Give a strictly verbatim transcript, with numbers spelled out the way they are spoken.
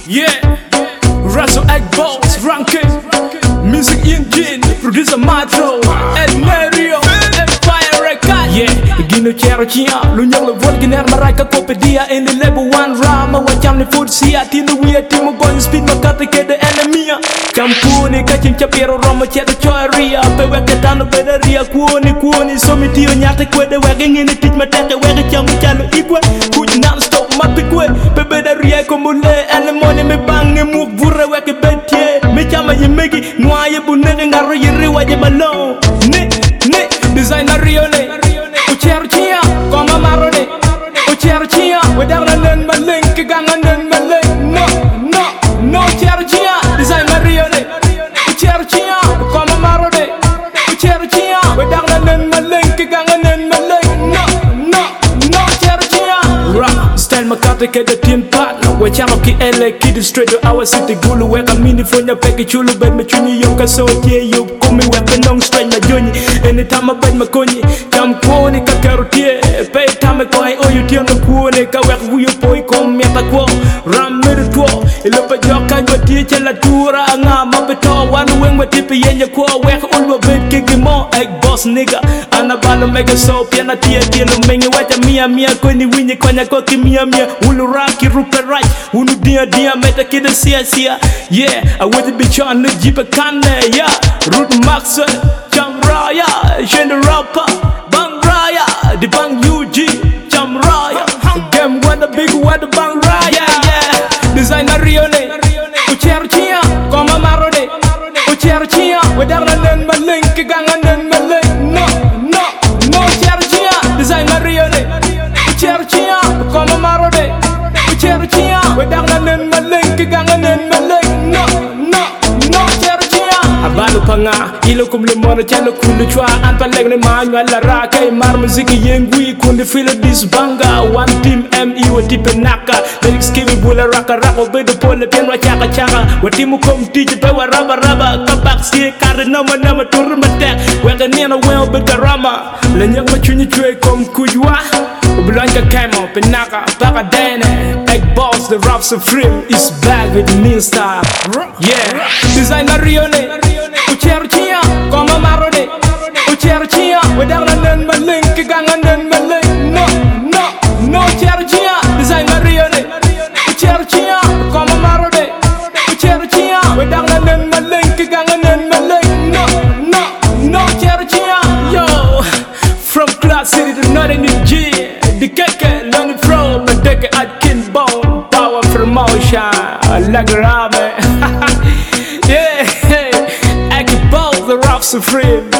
Yeah, Russell Egg Balls, Ranking, Music Engine, Producer Matro, and Mario, Empire Record. Yeah, Gino Cherokea, Lunyang Volginer, Maraka Copedia, in the level one Rama, what Jamni Food Sia, Tino Wea, Timo Gon, Speed Makata, the enemy. Campuni, Kachin Chapiro, Roma, Cheta Choria, Pewakatano, Bedaria, Kuoni, Kuoni, Somitio, Nyata, the wagging in the Titmataka, where the Champiano equal, could not stop Mapikwe, Bedaria, Comune, and the money me bang and move Burra, Waka Betie, Michama Yamiki, Noya Bunega, Riri, Wajabalo, Ne, Ne, Designer Rione, Ucherchia, Koma Marone, Ucherchia, without a name, Malink, Gangan, and Malay, no, no, no, Cherchia, Designer Rione, Ucherchia, Koma Marone, Ucherchia, without a name, Malink, Gangan, and Malay, no, no, no, Cherchia. Rap, style Makata, the team partner, where Chamaki L A Kid straight to our city, Gulu, where I'm in for your package, Chulu, bed, Machuni, Yonka, so yeah, you come me weapon long straight, my journey. Anytime I bed, Maconi, come Pony, Kakarotia, pay time I go, oh, you tell the Pony, Kawak, who you boy, come, Yatako, Ram Meditwo, Elopa Joka, your teacher, Latura, and I'm up at all, one wing with Tippy and your core, where all the bed, kicking more, egg boss nigga, and a band of mega soap, Piana Tia, Tia, Menga, what a Mia, Mia, Koni, Winnie, Konya, Koki, Mia, Mia, Uluraki, Rupa, right, Unu, dear, dear, Meta Kid, Sia, Sia, yeah, I would be trying to jeep a can, yeah, Root Maxwell, Chamraya, Shenda Rapper, Bang Raya, the Bang U G, Chamraya, Game what the big what the Bang Raya, yeah, Designer Rione, Ucherchia, Koma Marone, Ucherchia, without a name, Malink, Gangan, and Malay, no, no, no, Cherchia, Designer Rione, Ucherchia, Koma Marone, Ucherchia, without a name, Malink, Gangan, and Malay, no, no, no, Cherchia. Abalo panga, ilo kum le mona chalo kundu chwa anta legne manyo ala raka mar muziki yengui kundu feel this banga one team M E wa tipe naka lyrics kimi bula raka raka bedo pole pian wa chaka chaka wa timu kom tiji pe wa raba raba kabak ski kar nama nama tur matek wega nena well beta rama le nyak ma chuni chwe kom kujwa Blanca camo penaka baka dene egg balls the rap supreme is back with new style yeah Designer Rione Ucherchia Koma Marone Ucherchia without a name Malink Gangan and Malay no no no Cherchia Designer Rione Ucherchia Koma Marone Ucherchia without a name Malink Gangan and Malay no no no Cherchia yo from Class City to Northern G the keke learning from a decade at Kin Bone power promotion like a ramen yeah Egg balls the rap supreme